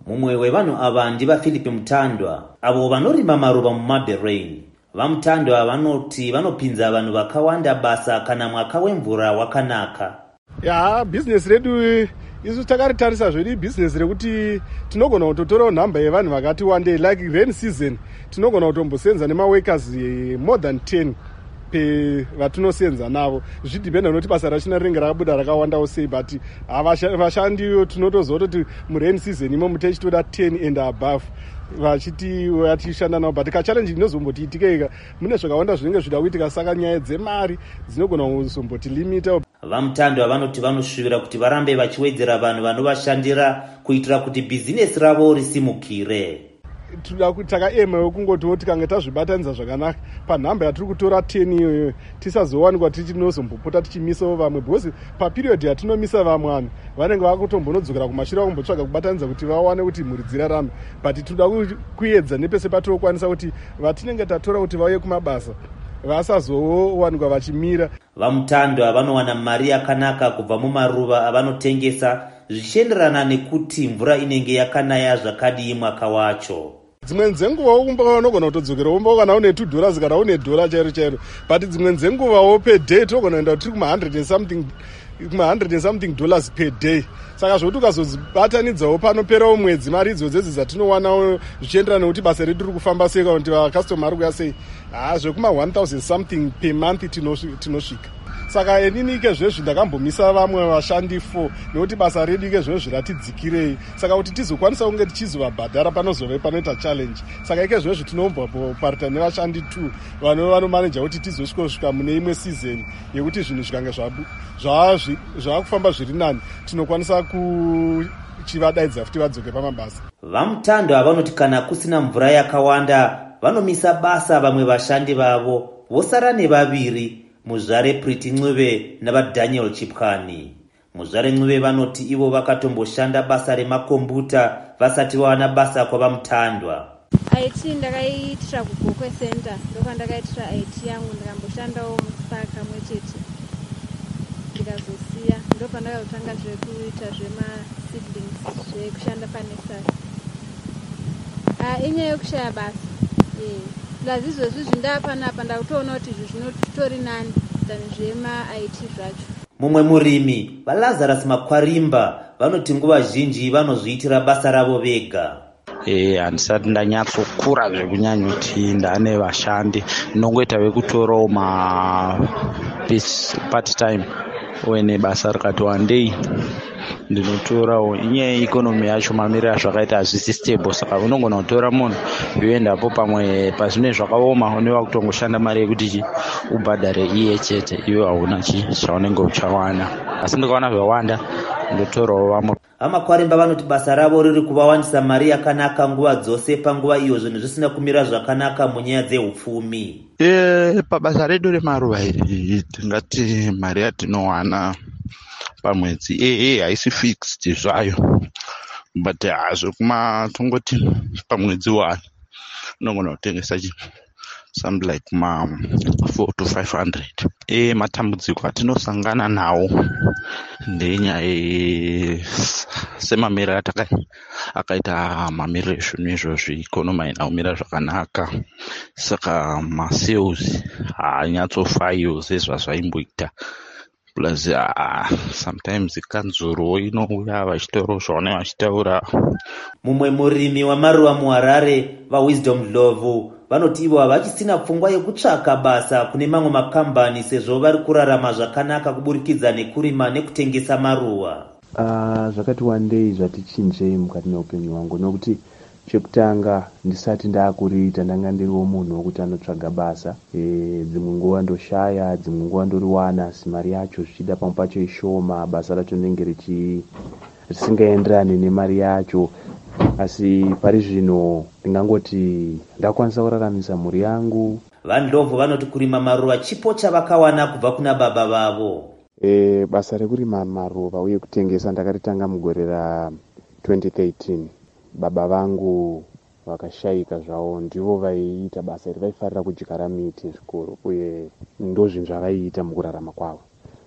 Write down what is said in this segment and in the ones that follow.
Mumwe wevanhu ava ndiva Philip Mutandwa, avo vanorima maruva muMaberrain. VaMutandwa vanoti vanopinza vanhu vakawanda basa kana mwaka wemvura wakanaka. Business redu isu takaritarisa zvedu business rekuti tinogona kutotorawo nhamba yevanhu vakati wandei, like rain season tinogona kutombosenza nemaworkers more than 10 vatinosenza navo. Zvidhipenda noti basa rachina rinenge rakabuda rakawandawo sei, but vashandiyo tinotozoti murain season imo mutechitoda 10 and above vachishanda navo, but kachallenge inozombotiitika mune zvakawanda zvinenge zvida kuitika, saka nyaya dzemari dzinogona kuzombotilimita. VaMutandwa vanoti vanosvivira kuti varambe vachiwedzera vanhu vanovashandira kuitira kuti bhizinesi ravo risimukire. Takaema yekungoti tikange tazvibatanidza zvakanaka panhamba yatiri kutora 10 iyoyo tisazowanikwa tichinozombopota tichimisawo vamwe, because paperiod yatinomisa vamwe vanhu vanenge vakutombonodzokera kumashure kumbotsvaga kubatanidza kuti vawane kuti mhuri dzirarambe, but toda kuedza nepese patinokwanisa kuti vatinenge tatora kuti vauye kumabasa vasazowanikwa vachimira. VaMutandwa vanowana mari yakanaka kubva mumaruva avanotengesa zvichienderana nekuti mvura inenge yakanaya zvakadii mwaka wacho. Dzimwe dzenguva unogona kutodzokera kana une $2 kana une $1 chairo, but dzimwe dzenguvawo per day tinogona kuenda tiri kuma$100 and something per day. Saka zvokuti ukazodzibatanidzawo panoperawo mwedzi mari idzodzedzi dzatinowanawo zvichienderana nekuti basa redu riri kufamba sei kana kuti vakastoma ari kuya sei, zvekuma 1000 something per month tinosvika. Saka inini ikezvezvi ndakambomisa vamwe vashandi 4 nekuti basa redu ikezvezvi ratidzikirei, saka kuti tizokwanisa kunge tichizovabhadhara panozove panoita challenge. Saka ikezvezvi tinomboparita nevashandi 2 vanomaneja kuti tizosvika mune imwe season yekuti zvinhu zvikange zvakufamba zviri nani tinokwanisa kuchivadaidza futi vadzoke pamabasa. VaMutandwa vanoti kana kusina mvura yakawanda vanomisa basa vamwe vashandi vavo, vosara nevaviri, Muzvare Priti Ncube naVaDaniel Chipkani. Muzvare Ncube vanoti ivo vakatomboshanda basa remakombuta vasati vawana basa kwavaMutandwa. IT ndakaitira kuGokwe Center, ndokandakaitira IT yangu, ndakamboshandawo muSpark kamwe chete ndikazosiya, ndopandakatanga zvekuita zvemaseedlings zvekushanda paNESAS. Inyaya yekushaya basa lazizvezvi zvindapanapa ndakutoona kuti izvi zvinotori nani than zvema-IT zvacho. Mumwe murimi vaLazarus Makwarimba vanoti nguva zhinji vanozviitira basa ravo vega. Handisati ndanyatsokura zvekunyanya kuti ndane vashandi, ndinongoita vekutorawo part time uye basa rikati wandei ndinotorawo. Inyaya ikonomi yacho mamiriro azvakaita hazvisi stable, saka unogona kutora munhu yoendapo pamwe pazvine zvakaoma unova kutongoshanda mari yekuti ubhadhare iye chete, iwe hauna zvaunenge uchawana. Asi ndikaona zvawanda ndotorawo vamwe. VaMakwarimba vanoti basa ravo riri kuvawandisa mari yakanaka nguva dzose panguva iyo zvinhu zvisina kumira zvakanaka munyaya dzeupfumi. Pabasa redu remaruva iri tingati mari yatinowana pamwedzi haisi fixed zvayo, but tongoti pamwedzi 1 unogona kutengesa something like 400 to 500. Matambudziko atinosangana nawo ndenyaya semamiro akaita mamiriro ezvinhu izvozvi, ikonomi haina kumira zvakanaka, saka masales haanyatsofayo sezvazvaimboita. Plus sometimes kanzuro inouya vachitoro zvaone vachitaura. Mumwe murimi wamaruva muHarare vaWisdom Ndlovu vanoti ivo havachisina pfungwa yekutsvaka basa kune mamwe makambani sezvo vari kurarama zvakanaka kuburikidza nekurima nekutengesa maruva. Zvakati wandei zvatichinjei mukati meupenyu hwangu, nokuti chekutanga ndisati ndakuriita ndanga ndiriwo munhu wokuti anotsvaga basa. Dzimwe nguva ndoshaya, dzimwe nguva ndoriwana, asi mari yacho zvichida pamwe pacho ishoma, basa racho rinenge risingaenderani nemari yacho. Asi pari zvino ndingangoti ndakwanisa kuraramisa mhuri yangu. VaNdlovu vanoti kurima maruva chipo chavakawana kubva kuna baba vavo. Basa rekurima maruva uye kutengesa ndakaritanga mugore ra2013. Baba vangu vakashayika zvavo, ndivo vaiita basa iri, vaifarira kudyara miti zvikuru uye ndozvinhu zvavaiita mukurarama kwavo.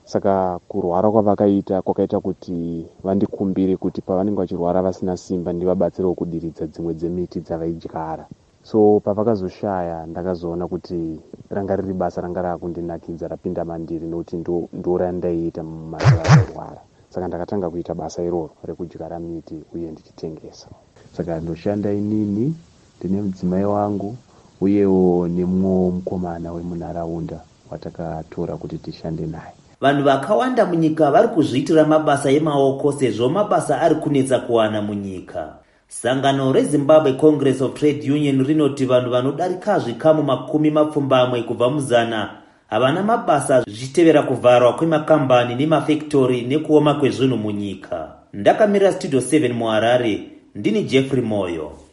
saka kurwara kwavakaita kwakaita kuti vandikumbire kuti pavanenge vachirwara vasina simba ndivabatsirewo kudiridza dzimwe dzemiti dzavaidyara. So pavakazoshaya ndakazoona kuti ranga riri basa ranga rakundinakidza rapinda mandiri nokuti ndo randaiita mumazuva akurwara. Saka ndakatanga kuita basa iroro rekudyara miti uye ndichitengesa. Saka ndoshanda inini ndine mudzimai wangu uyewo nemumwe mukomana wemunharaunda watakatora kuti tishande naye. Vanhu vakawanda munyika vari kuzviitira mabasa emaoko sezvo mabasa ari kunetsa kuwana munyika. Sangano reZimbabwe Congress of Trade Union rinoti vanhu vanodarika zvikamu 20 kubva muzana havana mabasa zvichitevera kuvharwa kwemakambani nemafektori nekuoma kwezvinhu munyika. Ndakamirira Studio 7 muHarare, ndini Jeffrey Moyo.